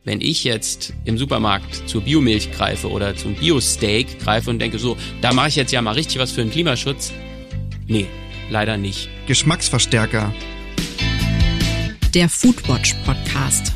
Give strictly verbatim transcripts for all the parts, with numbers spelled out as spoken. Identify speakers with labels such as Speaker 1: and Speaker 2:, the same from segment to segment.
Speaker 1: Wenn ich jetzt im Supermarkt zur Biomilch greife oder zum Bio-Steak greife und denke so, da mache ich jetzt ja mal richtig was für den Klimaschutz. Nee, leider nicht.
Speaker 2: Geschmacksverstärker.
Speaker 3: Der Foodwatch Podcast.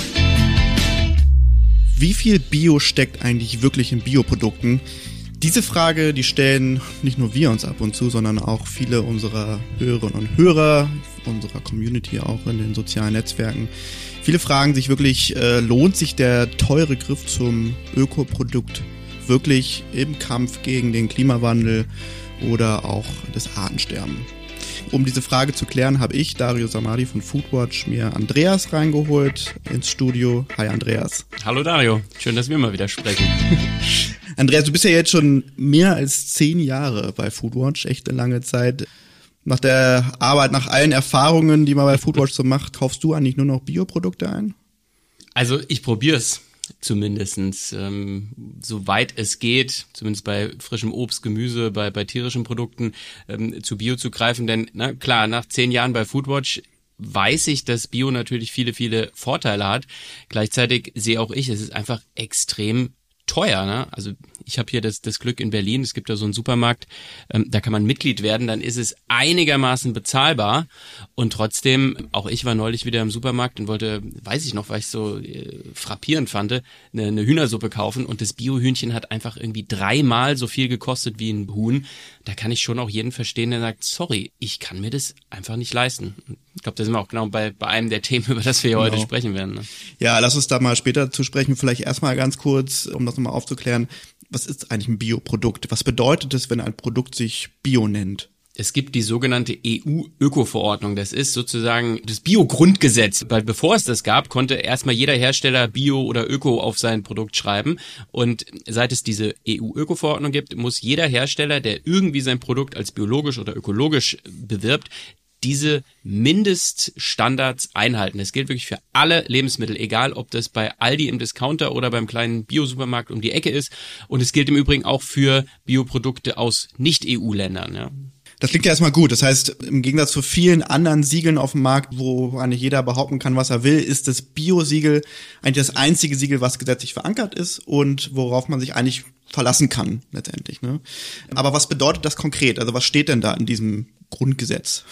Speaker 2: Wie viel Bio steckt eigentlich wirklich in Bioprodukten? Diese Frage, die stellen nicht nur wir uns ab und zu, sondern auch viele unserer Hörerinnen und Hörer, unserer Community auch in den sozialen Netzwerken. Viele fragen sich wirklich, äh, lohnt sich der teure Griff zum Ökoprodukt wirklich im Kampf gegen den Klimawandel oder auch das Artensterben? Um diese Frage zu klären, habe ich, Dario Samadi von Foodwatch, mir Andreas reingeholt ins Studio. Hi Andreas.
Speaker 1: Hallo Dario, schön, dass wir mal wieder sprechen.
Speaker 2: Andreas, du bist ja jetzt schon mehr als zehn Jahre bei Foodwatch, echt eine lange Zeit. Nach der Arbeit, nach allen Erfahrungen, die man bei Foodwatch so macht, kaufst du eigentlich nur noch Bioprodukte ein?
Speaker 1: Also ich probiere es zumindestens, ähm, soweit es geht, zumindest bei frischem Obst, Gemüse, bei, bei tierischen Produkten ähm, zu Bio zu greifen. Denn na klar, nach zehn Jahren bei Foodwatch weiß ich, dass Bio natürlich viele, viele Vorteile hat. Gleichzeitig sehe auch ich, es ist einfach extrem teuer, ne? Also ich habe hier das, das Glück in Berlin, es gibt da so einen Supermarkt, ähm, da kann man Mitglied werden, dann ist es einigermaßen bezahlbar und trotzdem, auch ich war neulich wieder im Supermarkt und wollte, weiß ich noch, weil ich so äh, frappierend fand, eine, eine Hühnersuppe kaufen und das Biohühnchen hat einfach irgendwie dreimal so viel gekostet wie ein Huhn. Da kann ich schon auch jeden verstehen, der sagt, sorry, ich kann mir das einfach nicht leisten. Ich glaube, da sind wir auch genau bei, bei einem der Themen, über das wir hier genau. heute sprechen werden. Ne?
Speaker 2: Ja, lass uns da mal später zu sprechen. Vielleicht erstmal ganz kurz, um das nochmal aufzuklären. Was ist eigentlich ein Bioprodukt? Was bedeutet es, wenn ein Produkt sich Bio nennt?
Speaker 1: Es gibt die sogenannte E U-Öko-Verordnung. Das ist sozusagen das Bio-Grundgesetz. Weil bevor es das gab, konnte erstmal jeder Hersteller Bio oder Öko auf sein Produkt schreiben. Und seit es diese E U-Öko-Verordnung gibt, muss jeder Hersteller, der irgendwie sein Produkt als biologisch oder ökologisch bewirbt, diese Mindeststandards einhalten. Das gilt wirklich für alle Lebensmittel, egal ob das bei Aldi im Discounter oder beim kleinen Biosupermarkt um die Ecke ist. Und es gilt im Übrigen auch für Bioprodukte aus Nicht-E U-Ländern. Ja.
Speaker 2: Das klingt ja erstmal gut. Das heißt, im Gegensatz zu vielen anderen Siegeln auf dem Markt, wo eigentlich jeder behaupten kann, was er will, ist das Bio-Siegel eigentlich das einzige Siegel, was gesetzlich verankert ist und worauf man sich eigentlich verlassen kann, letztendlich. Ne? Aber was bedeutet das konkret? Also was steht denn da in diesem Grundgesetz?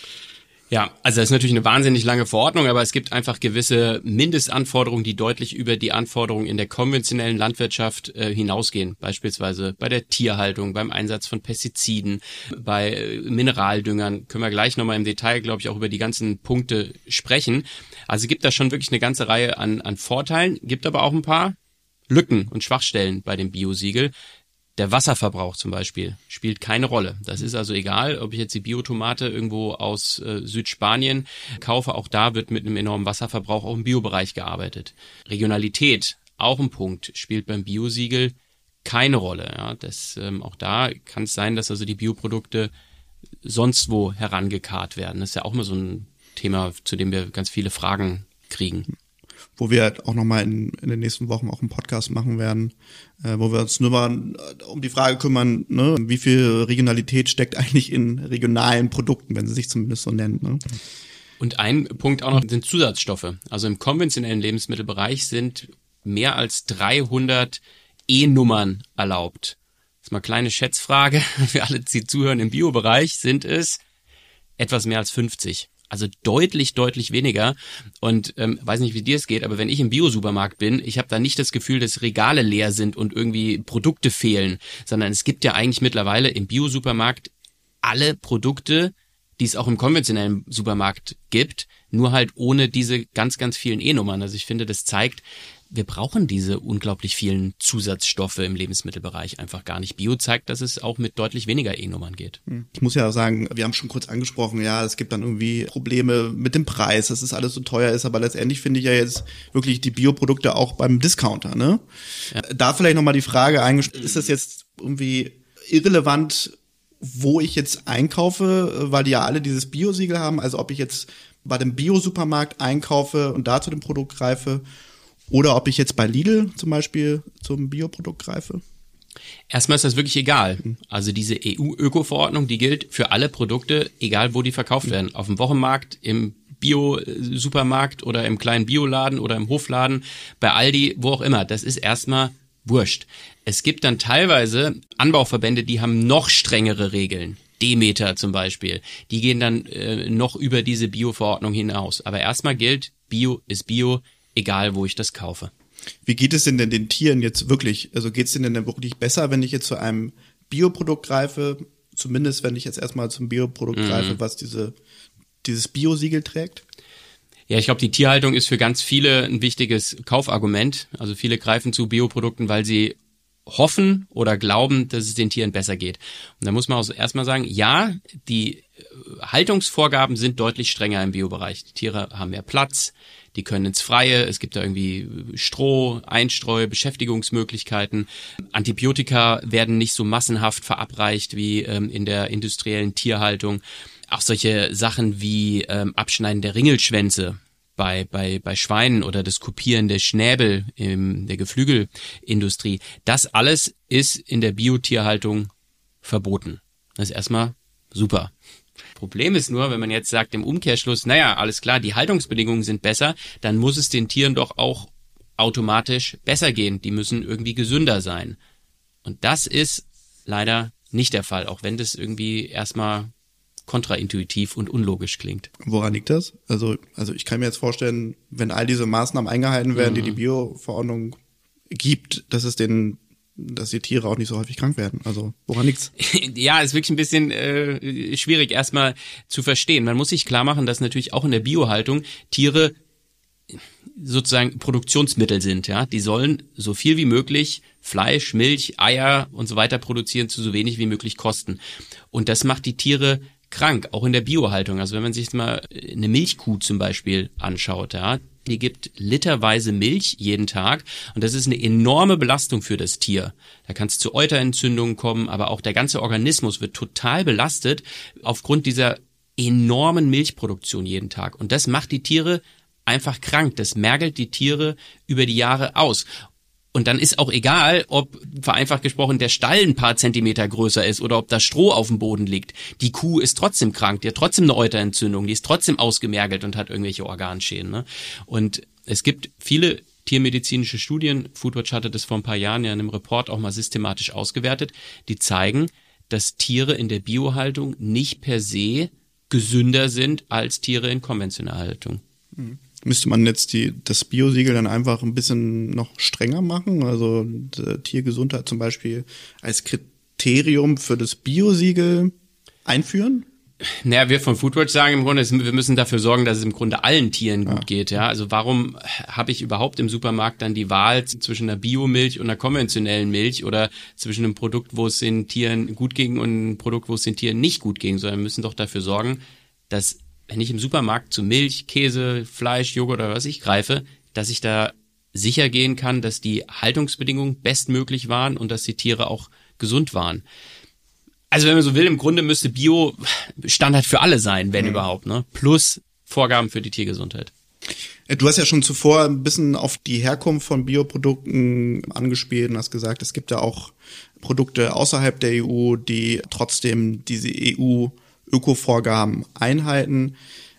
Speaker 1: Ja, also das ist natürlich eine wahnsinnig lange Verordnung, aber es gibt einfach gewisse Mindestanforderungen, die deutlich über die Anforderungen in der konventionellen Landwirtschaft äh, hinausgehen. Beispielsweise bei der Tierhaltung, beim Einsatz von Pestiziden, bei äh, Mineraldüngern. Können wir gleich nochmal im Detail, glaube ich, auch über die ganzen Punkte sprechen. Also es gibt da schon wirklich eine ganze Reihe an, an Vorteilen, gibt aber auch ein paar Lücken und Schwachstellen bei dem Biosiegel. Der Wasserverbrauch zum Beispiel spielt keine Rolle. Das ist also egal, ob ich jetzt die Biotomate irgendwo aus äh, Südspanien kaufe. Auch da wird mit einem enormen Wasserverbrauch auch im Biobereich gearbeitet. Regionalität, auch ein Punkt, spielt beim Biosiegel keine Rolle. Ja, das, ähm, auch da kann es sein, dass also die Bioprodukte sonst wo herangekarrt werden. Das ist ja auch immer so ein Thema, zu dem wir ganz viele Fragen kriegen.
Speaker 2: Wo wir auch nochmal in, in den nächsten Wochen auch einen Podcast machen werden, äh, wo wir uns nur mal um die Frage kümmern, ne, wie viel Regionalität steckt eigentlich in regionalen Produkten, wenn sie sich zumindest so nennen. Ne?
Speaker 1: Und ein Punkt auch noch sind Zusatzstoffe. Also im konventionellen Lebensmittelbereich sind mehr als dreihundert E-Nummern erlaubt. Das ist mal eine kleine Schätzfrage für alle, die zuhören. Im Biobereich sind es etwas mehr als fünfzig. Also deutlich, deutlich weniger. Und ähm, weiß nicht, wie dir es geht, aber wenn ich im Biosupermarkt bin, ich habe da nicht das Gefühl, dass Regale leer sind und irgendwie Produkte fehlen, sondern es gibt ja eigentlich mittlerweile im Biosupermarkt alle Produkte, die es auch im konventionellen Supermarkt gibt, nur halt ohne diese ganz, ganz vielen E-Nummern. Also ich finde, das zeigt, wir brauchen diese unglaublich vielen Zusatzstoffe im Lebensmittelbereich einfach gar nicht. Bio zeigt, dass es auch mit deutlich weniger E-Nummern geht.
Speaker 2: Ich muss ja sagen, wir haben schon kurz angesprochen, ja, es gibt dann irgendwie Probleme mit dem Preis, dass es alles so teuer ist, aber letztendlich finde ich ja jetzt wirklich die Bioprodukte auch beim Discounter, ne? Ja. Da vielleicht nochmal die Frage eingestellt, ist das jetzt irgendwie irrelevant, wo ich jetzt einkaufe, weil die ja alle dieses Bio-Siegel haben, also ob ich jetzt bei dem Bio-Supermarkt einkaufe und da zu dem Produkt greife, oder ob ich jetzt bei Lidl zum Beispiel zum Bioprodukt greife?
Speaker 1: Erstmal ist das wirklich egal. Also diese E U-Öko-Verordnung, die gilt für alle Produkte, egal wo die verkauft werden. Auf dem Wochenmarkt, im Bio-Supermarkt oder im kleinen Bioladen oder im Hofladen, bei Aldi, wo auch immer. Das ist erstmal wurscht. Es gibt dann teilweise Anbauverbände, die haben noch strengere Regeln. Demeter zum Beispiel. Die gehen dann äh, noch über diese Bio-Verordnung hinaus. Aber erstmal gilt, Bio ist Bio, egal wo ich das kaufe.
Speaker 2: Wie geht es denn, denn den Tieren jetzt wirklich? Also geht es denen denn wirklich besser, wenn ich jetzt zu einem Bioprodukt greife? Zumindest, wenn ich jetzt erstmal zum Bioprodukt mhm. greife, was diese dieses Bio-Siegel trägt?
Speaker 1: Ja, ich glaube, die Tierhaltung ist für ganz viele ein wichtiges Kaufargument. Also viele greifen zu Bioprodukten, weil sie hoffen oder glauben, dass es den Tieren besser geht. Und da muss man auch erstmal sagen, ja, die Haltungsvorgaben sind deutlich strenger im Biobereich. Die Tiere haben mehr Platz, die können ins Freie, es gibt da irgendwie Stroh, Einstreu, Beschäftigungsmöglichkeiten. Antibiotika werden nicht so massenhaft verabreicht wie ähm, in der industriellen Tierhaltung. Auch solche Sachen wie ähm, Abschneiden der Ringelschwänze bei bei bei Schweinen oder das Kopieren der Schnäbel in der Geflügelindustrie, das alles ist in der Biotierhaltung verboten. Das ist erstmal super. Problem ist nur, wenn man jetzt sagt im Umkehrschluss, naja, alles klar, die Haltungsbedingungen sind besser, dann muss es den Tieren doch auch automatisch besser gehen. Die müssen irgendwie gesünder sein. Und das ist leider nicht der Fall, auch wenn das irgendwie erstmal kontraintuitiv und unlogisch klingt.
Speaker 2: Woran liegt das? Also, also ich kann mir jetzt vorstellen, wenn all diese Maßnahmen eingehalten werden, mhm. die die Bio-Verordnung gibt, dass es den, dass die Tiere auch nicht so häufig krank werden. Also woran liegt's?
Speaker 1: Ja, ist wirklich ein bisschen äh, schwierig erstmal zu verstehen. Man muss sich klar machen, dass natürlich auch in der Biohaltung Tiere sozusagen Produktionsmittel sind, ja. Die sollen so viel wie möglich Fleisch, Milch, Eier und so weiter produzieren, zu so wenig wie möglich kosten. Und das macht die Tiere krank, auch in der Biohaltung. Also wenn man sich jetzt mal eine Milchkuh zum Beispiel anschaut, ja, die gibt literweise Milch jeden Tag und das ist eine enorme Belastung für das Tier. Da kann es zu Euterentzündungen kommen, aber auch der ganze Organismus wird total belastet aufgrund dieser enormen Milchproduktion jeden Tag. Und das macht die Tiere einfach krank. Das mergelt die Tiere über die Jahre aus. Und dann ist auch egal, ob, vereinfacht gesprochen, der Stall ein paar Zentimeter größer ist oder ob da Stroh auf dem Boden liegt. Die Kuh ist trotzdem krank, die hat trotzdem eine Euterentzündung, die ist trotzdem ausgemergelt und hat irgendwelche Organschäden. Ne? Und es gibt viele tiermedizinische Studien, Foodwatch hatte das vor ein paar Jahren ja in einem Report auch mal systematisch ausgewertet, die zeigen, dass Tiere in der Biohaltung nicht per se gesünder sind als Tiere in konventioneller Haltung.
Speaker 2: Mhm. Müsste man jetzt die das Biosiegel dann einfach ein bisschen noch strenger machen? Also Tiergesundheit zum Beispiel als Kriterium für das Biosiegel einführen?
Speaker 1: Naja, wir von Foodwatch sagen im Grunde, wir müssen dafür sorgen, dass es im Grunde allen Tieren gut
Speaker 2: ja.
Speaker 1: geht. Ja, also warum habe ich überhaupt im Supermarkt dann die Wahl zwischen einer Biomilch und einer konventionellen Milch oder zwischen einem Produkt, wo es den Tieren gut ging und einem Produkt, wo es den Tieren nicht gut ging? Sondern wir müssen doch dafür sorgen, dass wenn ich im Supermarkt zu Milch, Käse, Fleisch, Joghurt oder was ich greife, dass ich da sicher gehen kann, dass die Haltungsbedingungen bestmöglich waren und dass die Tiere auch gesund waren. Also wenn man so will, im Grunde müsste Bio Standard für alle sein, wenn mhm. überhaupt, ne? Plus Vorgaben für die Tiergesundheit.
Speaker 2: Du hast ja schon zuvor ein bisschen auf die Herkunft von Bioprodukten angespielt und hast gesagt, es gibt ja auch Produkte außerhalb der E U, die trotzdem diese E U Öko-Vorgaben einhalten.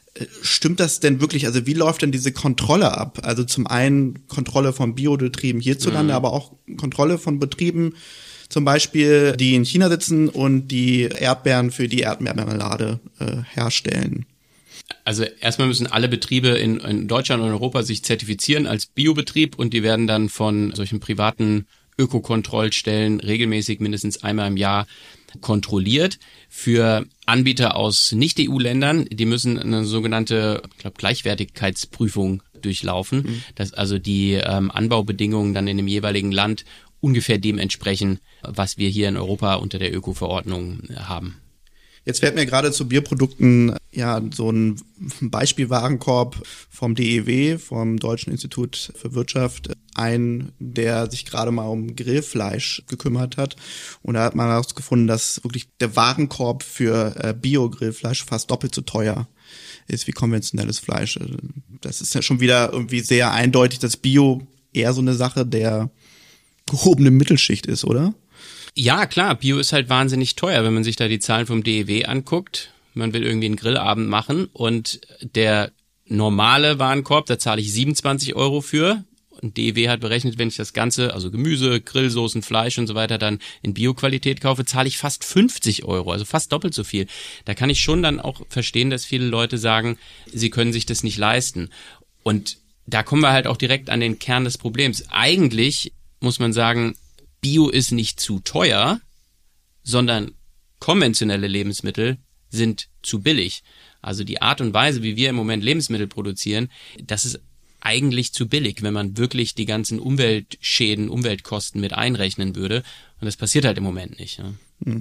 Speaker 2: Stimmt das denn wirklich? Also wie läuft denn diese Kontrolle ab? Also zum einen Kontrolle von Biobetrieben hierzulande, mhm. aber auch Kontrolle von Betrieben, zum Beispiel, die in China sitzen und die Erdbeeren für die Erdbeermarmelade äh, herstellen.
Speaker 1: Also erstmal müssen alle Betriebe in, in Deutschland und Europa sich zertifizieren als Biobetrieb und die werden dann von solchen privaten Ökokontrollstellen regelmäßig mindestens einmal im Jahr kontrolliert. Für Anbieter aus Nicht-E U-Ländern, die müssen eine sogenannte, ich glaube, Gleichwertigkeitsprüfung durchlaufen, mhm. dass also die ähm, Anbaubedingungen dann in dem jeweiligen Land ungefähr dem entsprechen, was wir hier in Europa unter der Öko-Verordnung haben.
Speaker 2: Jetzt fällt mir gerade zu Bierprodukten ja so ein Beispielwarenkorb vom D E W, vom Deutschen Institut für Wirtschaft, ein, der sich gerade mal um Grillfleisch gekümmert hat. Und da hat man herausgefunden, dass wirklich der Warenkorb für äh, Bio-Grillfleisch fast doppelt so teuer ist wie konventionelles Fleisch. Das ist ja schon wieder irgendwie sehr eindeutig, dass Bio eher so eine Sache der gehobenen Mittelschicht ist, oder?
Speaker 1: Ja, klar, Bio ist halt wahnsinnig teuer, wenn man sich da die Zahlen vom D E W anguckt. Man will irgendwie einen Grillabend machen und der normale Warenkorb, da zahle ich siebenundzwanzig Euro für. Und D E W hat berechnet, wenn ich das Ganze, also Gemüse, Grillsoßen, Fleisch und so weiter, dann in Bio-Qualität kaufe, zahle ich fast fünfzig Euro, also fast doppelt so viel. Da kann ich schon dann auch verstehen, dass viele Leute sagen, sie können sich das nicht leisten. Und da kommen wir halt auch direkt an den Kern des Problems. Eigentlich muss man sagen, Bio ist nicht zu teuer, sondern konventionelle Lebensmittel sind zu billig. Also die Art und Weise, wie wir im Moment Lebensmittel produzieren, das ist eigentlich zu billig, wenn man wirklich die ganzen Umweltschäden, Umweltkosten mit einrechnen würde. Und das passiert halt im Moment nicht. Ja.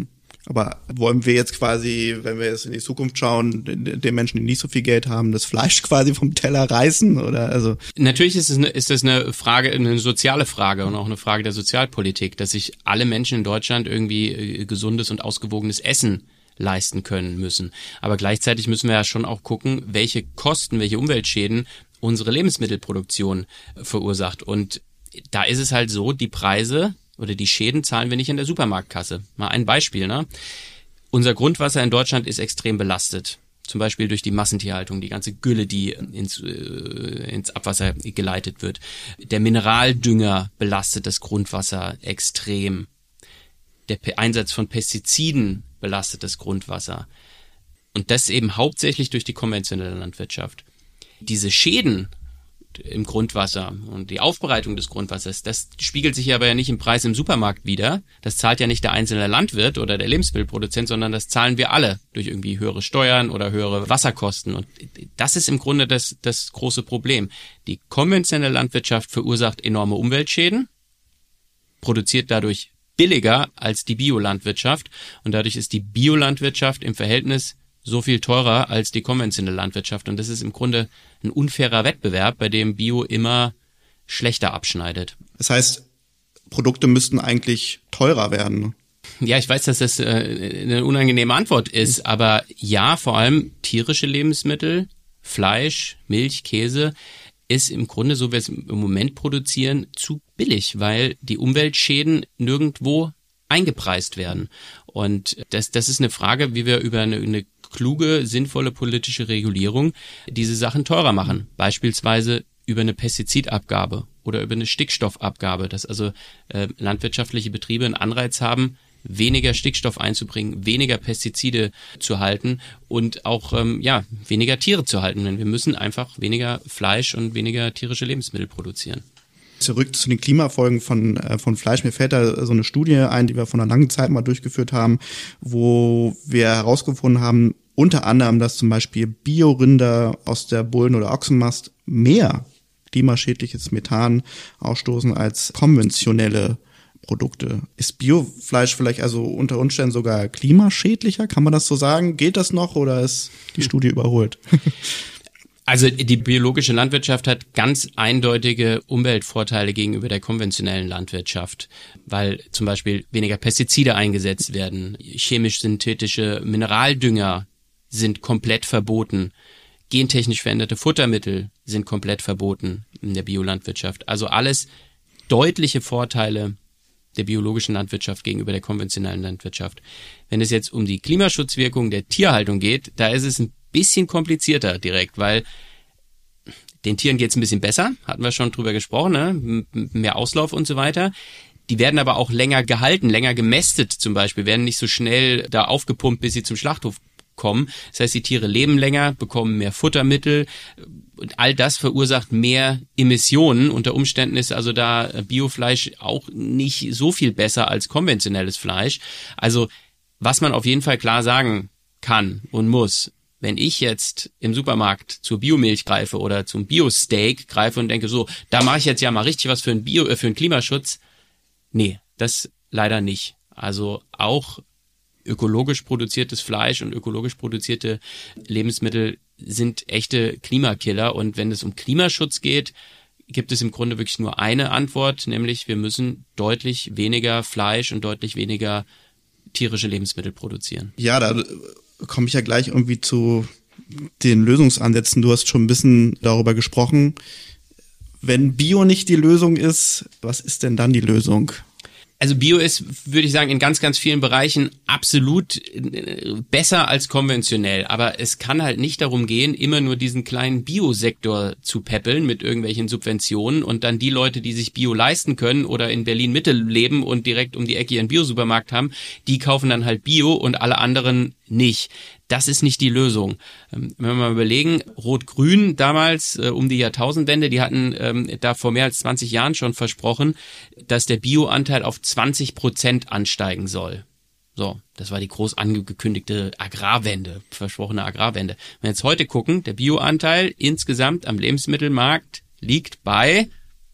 Speaker 2: Aber wollen wir jetzt quasi, wenn wir jetzt in die Zukunft schauen, den Menschen, die nicht so viel Geld haben, das Fleisch quasi vom Teller reißen? Oder also?
Speaker 1: Natürlich ist es eine, ist das eine Frage, eine soziale Frage und auch eine Frage der Sozialpolitik, dass sich alle Menschen in Deutschland irgendwie gesundes und ausgewogenes Essen leisten können müssen. Aber gleichzeitig müssen wir ja schon auch gucken, welche Kosten, welche Umweltschäden unsere Lebensmittelproduktion verursacht. Und da ist es halt so, die Preise oder die Schäden zahlen wir nicht in der Supermarktkasse. Mal ein Beispiel, ne? Unser Grundwasser in Deutschland ist extrem belastet. Zum Beispiel durch die Massentierhaltung, die ganze Gülle, die ins, äh, ins Abwasser geleitet wird. Der Mineraldünger belastet das Grundwasser extrem. Der P- Einsatz von Pestiziden belastet das Grundwasser. Und das eben hauptsächlich durch die konventionelle Landwirtschaft. Diese Schäden im Grundwasser und die Aufbereitung des Grundwassers, das spiegelt sich aber ja nicht im Preis im Supermarkt wider. Das zahlt ja nicht der einzelne Landwirt oder der Lebensmittelproduzent, sondern das zahlen wir alle durch irgendwie höhere Steuern oder höhere Wasserkosten. Und das ist im Grunde das, das große Problem. Die konventionelle Landwirtschaft verursacht enorme Umweltschäden, produziert dadurch billiger als die Biolandwirtschaft und dadurch ist die Biolandwirtschaft im Verhältnis so viel teurer als die konventionelle Landwirtschaft. Und das ist im Grunde ein unfairer Wettbewerb, bei dem Bio immer schlechter abschneidet.
Speaker 2: Das heißt, Produkte müssten eigentlich teurer werden.
Speaker 1: Ja, ich weiß, dass das äh, eine unangenehme Antwort ist, aber ja, vor allem tierische Lebensmittel, Fleisch, Milch, Käse, ist im Grunde, so wie wir es im Moment produzieren, zu billig, weil die Umweltschäden nirgendwo eingepreist werden. Und das, das ist eine Frage, wie wir über eine, eine kluge, sinnvolle politische Regulierung diese Sachen teurer machen. Beispielsweise über eine Pestizidabgabe oder über eine Stickstoffabgabe, dass also äh, landwirtschaftliche Betriebe einen Anreiz haben, weniger Stickstoff einzubringen, weniger Pestizide zu halten und auch ähm, ja weniger Tiere zu halten. Denn wir müssen einfach weniger Fleisch und weniger tierische Lebensmittel produzieren.
Speaker 2: Zurück zu den Klimafolgen von äh, von Fleisch. Mir fällt da so eine Studie ein, die wir vor einer langen Zeit mal durchgeführt haben, wo wir herausgefunden haben, unter anderem, dass zum Beispiel Biorinder aus der Bullen- oder Ochsenmast mehr klimaschädliches Methan ausstoßen als konventionelle Produkte. Ist Biofleisch vielleicht also unter Umständen sogar klimaschädlicher? Kann man das so sagen? Geht das noch oder ist die Studie überholt?
Speaker 1: Also die biologische Landwirtschaft hat ganz eindeutige Umweltvorteile gegenüber der konventionellen Landwirtschaft, weil zum Beispiel weniger Pestizide eingesetzt werden, chemisch-synthetische Mineraldünger sind komplett verboten, gentechnisch veränderte Futtermittel sind komplett verboten in der Biolandwirtschaft. Also alles deutliche Vorteile der biologischen Landwirtschaft gegenüber der konventionellen Landwirtschaft. Wenn es jetzt um die Klimaschutzwirkung der Tierhaltung geht, da ist es ein bisschen komplizierter direkt, weil den Tieren geht es ein bisschen besser, hatten wir schon drüber gesprochen, ne? Mehr Auslauf und so weiter. Die werden aber auch länger gehalten, länger gemästet zum Beispiel, werden nicht so schnell da aufgepumpt, bis sie zum Schlachthof kommen. Das heißt, die Tiere leben länger, bekommen mehr Futtermittel und all das verursacht mehr Emissionen. Unter Umständen ist also da Biofleisch auch nicht so viel besser als konventionelles Fleisch. Also was man auf jeden Fall klar sagen kann und muss, wenn ich jetzt im Supermarkt zur Biomilch greife oder zum Bio-Steak greife und denke, so, da mache ich jetzt ja mal richtig was für einen Bio, äh, für einen Klimaschutz. Nee, das leider nicht. Also auch ökologisch produziertes Fleisch und ökologisch produzierte Lebensmittel sind echte Klimakiller. Und wenn es um Klimaschutz geht, gibt es im Grunde wirklich nur eine Antwort, nämlich wir müssen deutlich weniger Fleisch und deutlich weniger tierische Lebensmittel produzieren.
Speaker 2: Ja, da komme ich ja gleich irgendwie zu den Lösungsansätzen. Du hast schon ein bisschen darüber gesprochen. Wenn Bio nicht die Lösung ist, was ist denn dann die Lösung?
Speaker 1: Also Bio ist, würde ich sagen, in ganz, ganz vielen Bereichen absolut besser als konventionell. Aber es kann halt nicht darum gehen, immer nur diesen kleinen Biosektor zu peppeln mit irgendwelchen Subventionen und dann die Leute, die sich Bio leisten können oder in Berlin-Mitte leben und direkt um die Ecke ihren Bio-Supermarkt haben, die kaufen dann halt Bio und alle anderen nicht. Das ist nicht die Lösung. Wenn wir mal überlegen, Rot-Grün damals äh, um die Jahrtausendwende, die hatten ähm, da vor mehr als zwanzig Jahren schon versprochen, dass der Bio-Anteil auf zwanzig Prozent ansteigen soll. So, das war die groß angekündigte Agrarwende, versprochene Agrarwende. Wenn wir jetzt heute gucken, der Bio-Anteil insgesamt am Lebensmittelmarkt liegt bei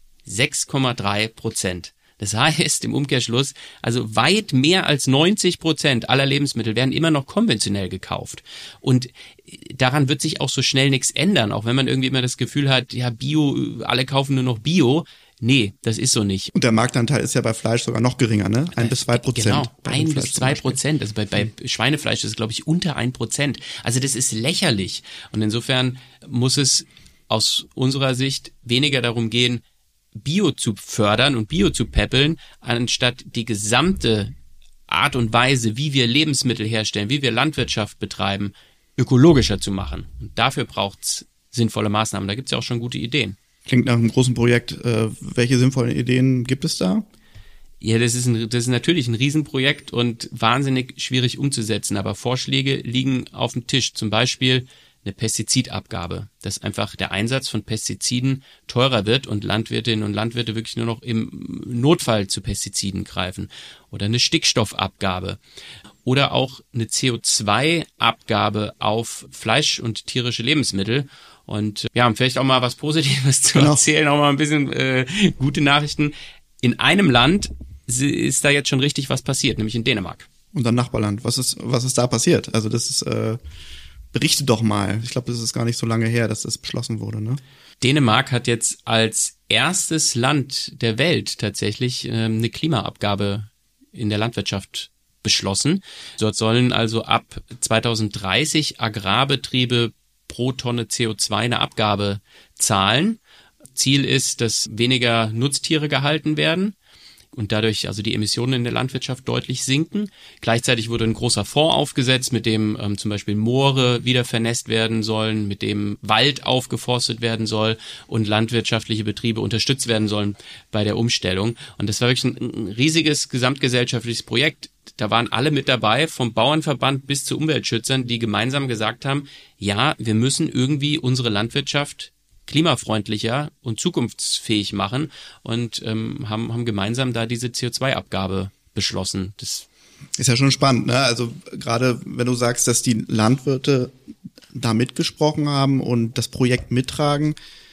Speaker 1: sechs Komma drei Prozent. Das heißt im Umkehrschluss, also weit mehr als neunzig Prozent aller Lebensmittel werden immer noch konventionell gekauft. Und daran wird sich auch so schnell nichts ändern, auch wenn man irgendwie immer das Gefühl hat, ja Bio, alle kaufen nur noch Bio. Nee, das ist so nicht.
Speaker 2: Und der Marktanteil ist ja bei Fleisch sogar noch geringer, ne? Ein bis zwei Prozent.
Speaker 1: Genau, ein bis zwei Prozent. Also bei, bei Schweinefleisch ist es, glaube ich, unter ein Prozent. Also das ist lächerlich. Und insofern muss es aus unserer Sicht weniger darum gehen, Bio zu fördern und Bio zu peppeln, anstatt die gesamte Art und Weise, wie wir Lebensmittel herstellen, wie wir Landwirtschaft betreiben, ökologischer zu machen. Und dafür braucht's sinnvolle Maßnahmen. Da gibt's ja auch schon gute Ideen.
Speaker 2: Klingt nach einem großen Projekt. Äh, welche sinnvollen Ideen gibt es da?
Speaker 1: Ja, das ist, ein, das ist natürlich ein Riesenprojekt und wahnsinnig schwierig umzusetzen. Aber Vorschläge liegen auf dem Tisch. Zum Beispiel eine Pestizidabgabe, dass einfach der Einsatz von Pestiziden teurer wird und Landwirtinnen und Landwirte wirklich nur noch im Notfall zu Pestiziden greifen. Oder eine Stickstoffabgabe. Oder auch eine C O zwei Abgabe auf Fleisch und tierische Lebensmittel. Und ja, vielleicht auch mal was Positives zu
Speaker 2: genau.
Speaker 1: erzählen, auch mal ein bisschen äh, gute Nachrichten. In einem Land ist da jetzt schon richtig was passiert, nämlich in Dänemark.
Speaker 2: Unser Nachbarland. Was ist, was ist da passiert? Also das ist, äh, berichte doch mal. Ich glaube, das ist gar nicht so lange her, dass das beschlossen wurde, ne?
Speaker 1: Dänemark hat jetzt als erstes Land der Welt tatsächlich äh, eine Klimaabgabe in der Landwirtschaft beschlossen. Dort sollen also ab zweitausenddreißig Agrarbetriebe pro Tonne C O zwei eine Abgabe zahlen. Ziel ist, dass weniger Nutztiere gehalten werden und dadurch also die Emissionen in der Landwirtschaft deutlich sinken. Gleichzeitig wurde ein großer Fonds aufgesetzt, mit dem ähm, zum Beispiel Moore wieder vernässt werden sollen, mit dem Wald aufgeforstet werden soll und landwirtschaftliche Betriebe unterstützt werden sollen bei der Umstellung. Und das war wirklich ein, ein riesiges gesamtgesellschaftliches Projekt. Da waren alle mit dabei, vom Bauernverband bis zu Umweltschützern, die gemeinsam gesagt haben, ja, wir müssen irgendwie unsere Landwirtschaft klimafreundlicher und zukunftsfähig machen und ähm, haben, haben gemeinsam da diese C O zwei Abgabe beschlossen. Das
Speaker 2: ist ja schon spannend, ne? Also gerade wenn du sagst, dass die Landwirte da mitgesprochen haben und das Projekt mittragen,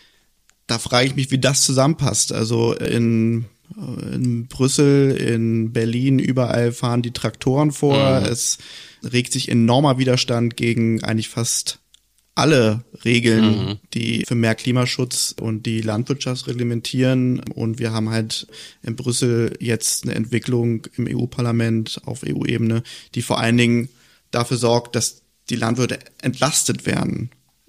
Speaker 2: da frage ich mich, wie das zusammenpasst. Also in In Brüssel, in Berlin, überall fahren die Traktoren vor. Mhm. Es regt sich enormer Widerstand gegen eigentlich fast alle Regeln, mhm. die für mehr Klimaschutz und die Landwirtschaft reglementieren. Und wir haben halt in Brüssel jetzt eine Entwicklung im E U-Parlament auf E U-Ebene, die vor allen Dingen dafür sorgt, dass die Landwirte entlastet werden.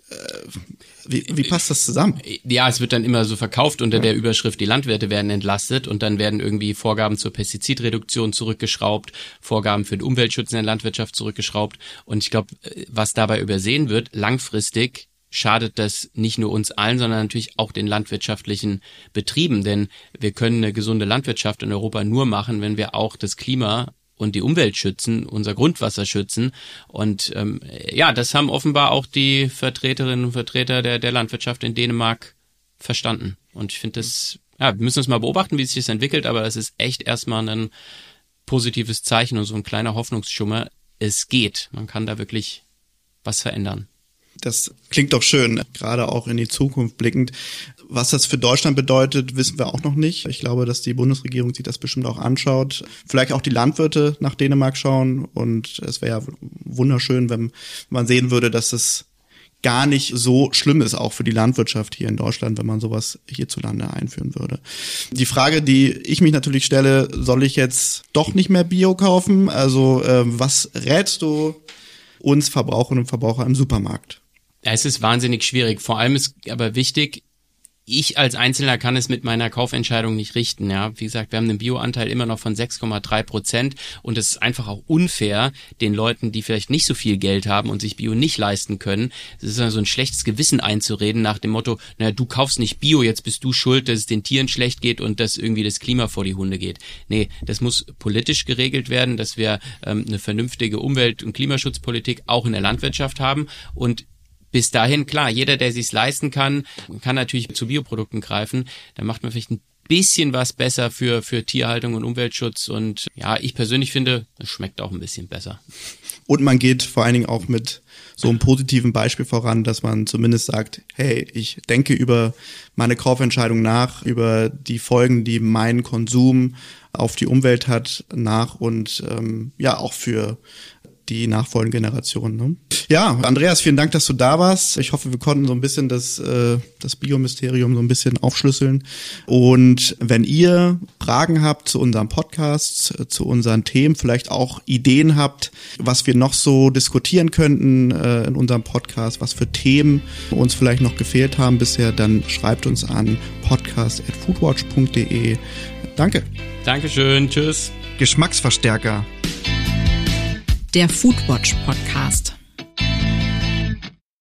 Speaker 2: Wie, wie passt das zusammen?
Speaker 1: Ja, es wird dann immer so verkauft unter ja. der Überschrift, die Landwirte werden entlastet und dann werden irgendwie Vorgaben zur Pestizidreduktion zurückgeschraubt, Vorgaben für den Umweltschutz in der Landwirtschaft zurückgeschraubt. Und ich glaube, was dabei übersehen wird, langfristig schadet das nicht nur uns allen, sondern natürlich auch den landwirtschaftlichen Betrieben. Denn wir können eine gesunde Landwirtschaft in Europa nur machen, wenn wir auch das Klima und die Umwelt schützen, unser Grundwasser schützen. Und ähm, ja, das haben offenbar auch die Vertreterinnen und Vertreter der, der Landwirtschaft in Dänemark verstanden. Und ich finde das, ja, wir müssen uns mal beobachten, wie sich das entwickelt, aber es ist echt erstmal ein positives Zeichen und so ein kleiner Hoffnungsschimmer. Es geht. Man kann da wirklich was verändern.
Speaker 2: Das klingt doch schön, gerade auch in die Zukunft blickend. Was das für Deutschland bedeutet, wissen wir auch noch nicht. Ich glaube, dass die Bundesregierung sich das bestimmt auch anschaut. Vielleicht auch die Landwirte nach Dänemark schauen. Und es wäre ja wunderschön, wenn man sehen würde, dass es gar nicht so schlimm ist, auch für die Landwirtschaft hier in Deutschland, wenn man sowas hierzulande einführen würde. Die Frage, die ich mich natürlich stelle, soll ich jetzt doch nicht mehr Bio kaufen? Also äh, was rätst du uns Verbraucherinnen und Verbraucher im Supermarkt?
Speaker 1: Ja, es ist wahnsinnig schwierig. Vor allem ist aber wichtig, ich als Einzelner kann es mit meiner Kaufentscheidung nicht richten. Ja, wie gesagt, wir haben einen Bioanteil immer noch von sechs Komma drei Prozent und es ist einfach auch unfair den Leuten, die vielleicht nicht so viel Geld haben und sich Bio nicht leisten können. Es ist also ein schlechtes Gewissen einzureden nach dem Motto, naja, du kaufst nicht Bio, jetzt bist du schuld, dass es den Tieren schlecht geht und dass irgendwie das Klima vor die Hunde geht. Nee, das muss politisch geregelt werden, dass wir ähm, eine vernünftige Umwelt- und Klimaschutzpolitik auch in der Landwirtschaft haben und bis dahin, klar, jeder, der sich's leisten kann, kann natürlich zu Bioprodukten greifen. Da macht man vielleicht ein bisschen was besser für für Tierhaltung und Umweltschutz. Und ja, ich persönlich finde, es schmeckt auch ein bisschen besser.
Speaker 2: Und man geht vor allen Dingen auch mit so einem positiven Beispiel voran, dass man zumindest sagt, hey, ich denke über meine Kaufentscheidung nach, über die Folgen, die mein Konsum auf die Umwelt hat, nach und ähm, ja, auch für die nachfolgenden Generationen. Ne? Ja, Andreas, vielen Dank, dass du da warst. Ich hoffe, wir konnten so ein bisschen das, äh, das Biomysterium so ein bisschen aufschlüsseln. Und wenn ihr Fragen habt zu unserem Podcast, zu unseren Themen, vielleicht auch Ideen habt, was wir noch so diskutieren könnten äh, in unserem Podcast, was für Themen uns vielleicht noch gefehlt haben bisher, dann schreibt uns an podcast at foodwatch punkt de. Danke.
Speaker 1: Dankeschön. Tschüss.
Speaker 2: Geschmacksverstärker.
Speaker 3: Der Foodwatch Podcast.